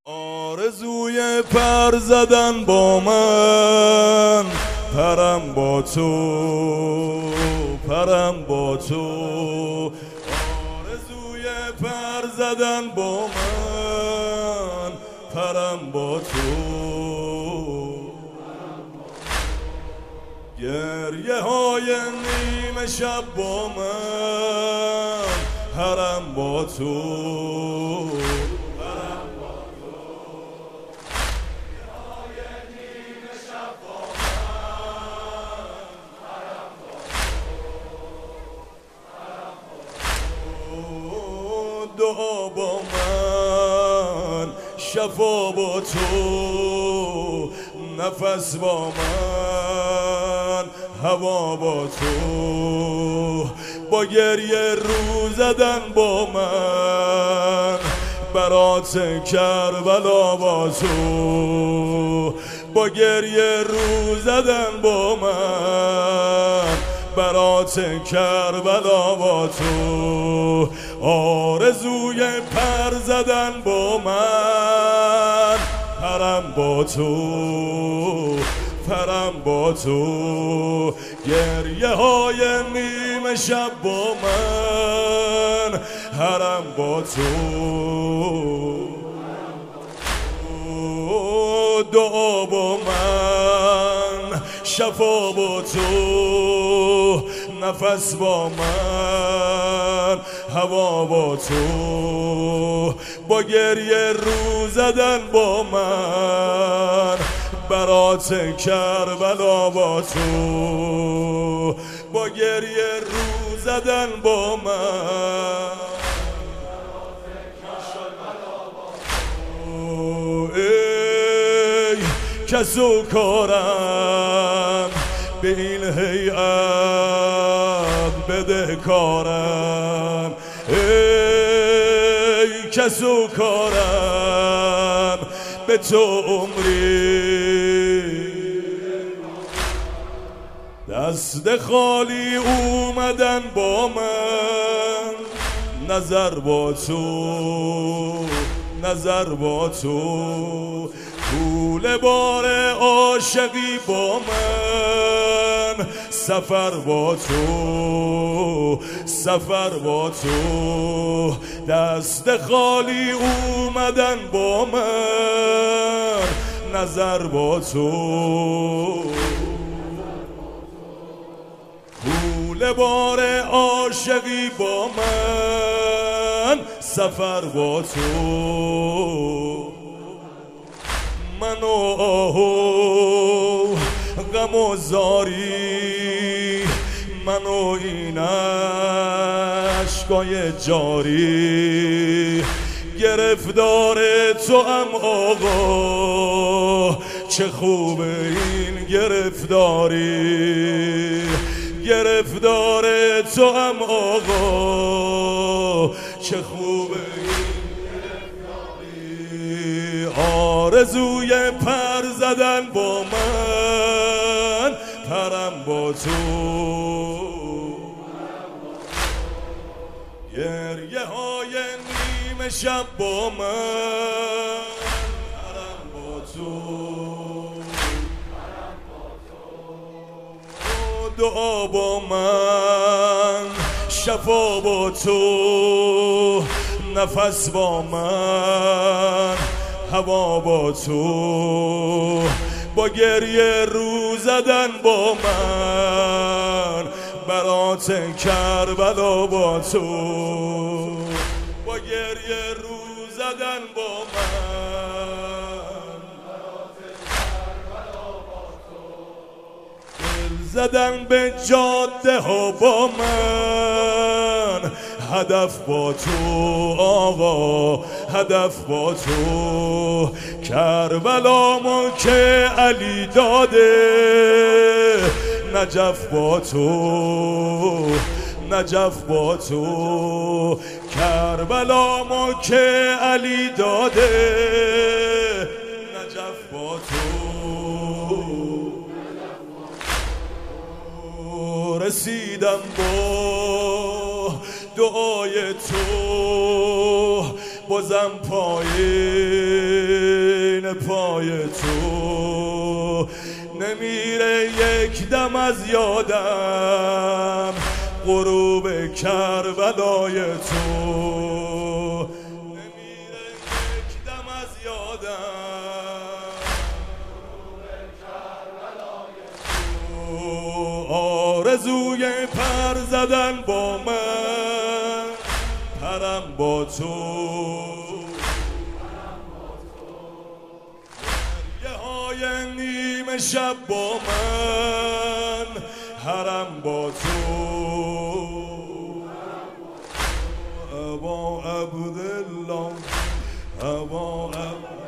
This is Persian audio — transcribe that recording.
آرزوی پر زدن با من، پرم با تو، پرم با تو. آرزوی پر زدن با من، پرم با تو. گریه های نیمه شب با من، پرم با تو. دعا با من، شفا با تو، نفس با من، هوا با تو. با گریه رو زدن با من، برات کربلا با تو. با گریه رو زدن با من، برات کربلا با تو. آرزوی پر زدن با من، پرم با تو، پرم با تو. گریه های نیمه شب با من، پرم با تو. دعا با من، شفا با تو، نفس با من، هوا با تو. با گریه رو زدن با من، برات کربلا با تو. با گریه رو زدن با من، ای کس و کارم به این هیئت بده کارم. ای کس و کارم به تو عمری، دست خالی اومدن با من. نظر با تو، نظر با تو. طول بار عاشقی با من، سفر با تو، سفر با تو. دست خالی اومدن با من، نظر با تو. طول بار عاشقی با من، سفر با تو. من و آه و غم و زاری، من و این عشقای جاری. گرفتار تو هم آقا، چه خوبه این گرفتاری. گرفتار تو هم آقا، چه خوبه این گرفتاری. آرزوی پر زدن با من، پرم با تو. گریه های نیمه شب با من، پرم با تو. دعا با من، شفا با تو، نفس با من، هوا با تو. با گریه رو زدن با من، برات کربلا با تو. با گریه رو زدن با من، برات کربلا با تو. دل زدن به جاده ها با من، هدف با تو آقا، هدف با تو. کربلامو که علی داده، نجف با تو، نجف با تو. کربلامو که علی داده، نجف با تو. رسیدم با دعای تو، بازم پای از یادم غروب کربلای تو نمیره یک دم از یادم غروب کربلای تو آرزوی پر زدن با من پرم با تو نیمه شب با من حرم با تو ابا عبدالله ابا